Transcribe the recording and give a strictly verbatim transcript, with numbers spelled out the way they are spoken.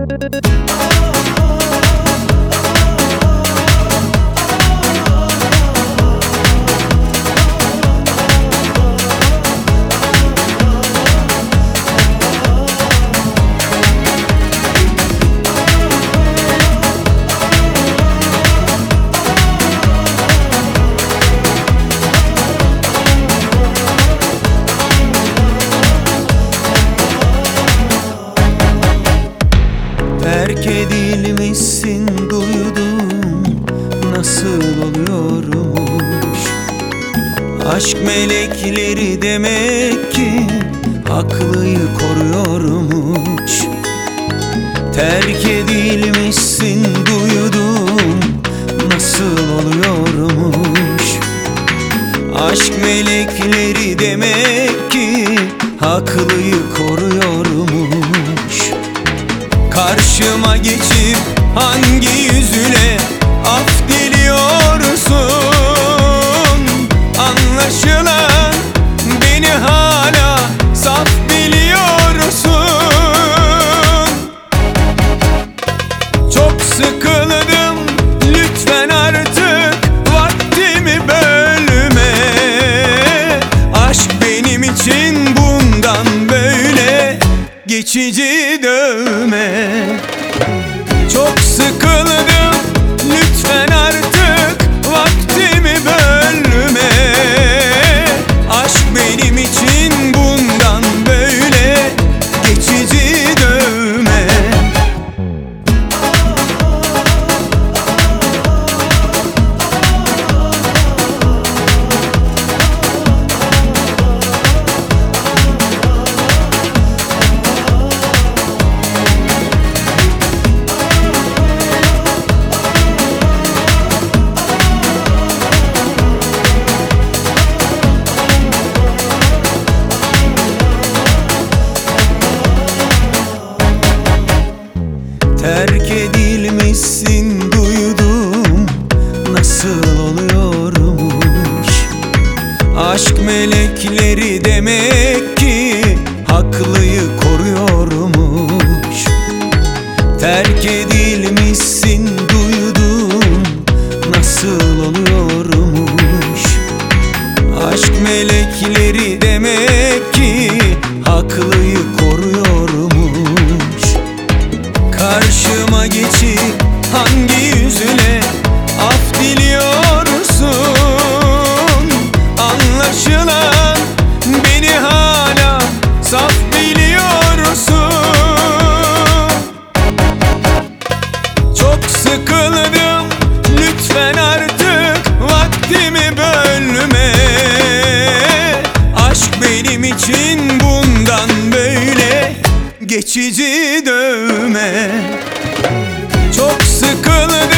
Terk edilmişsin duydum, nasıl oluyormuş? Aşk melekleri demek ki haklıyı koruyormuş. Terk edilmişsin duydum, nasıl oluyormuş? Aşk melekleri demek ki haklıyı koruyormuş. Karşıma geçip hangi yüzüne af diliyorsun? Anlaşılan beni hala saf biliyorsun. Çok sıkıldım, lütfen artık vaktimi bölme. Aşk benim için bundan böyle geçici dövme. Çok sıkıldım, lütfen artık vaktimi bölme. Aşk benim için bundan böyle geçici dövme. Terk edilmişsin duydum, nasıl oluyormuş? Aşk melekleri demek ki haklıyı koruyormuş. Terk edilmişsin duydum, nasıl oluyormuş? Aşk melekleri demek ki haklıyı koruyormuş. Karşıma geçip hangi yüzüne af diliyorsun? Anlaşılan beni hala saf biliyorsun. Çok sıkıldım, lütfen artık vaktimi bölme. Aşk benim için bundan böyle geçici dövme. Çok sıkıldım,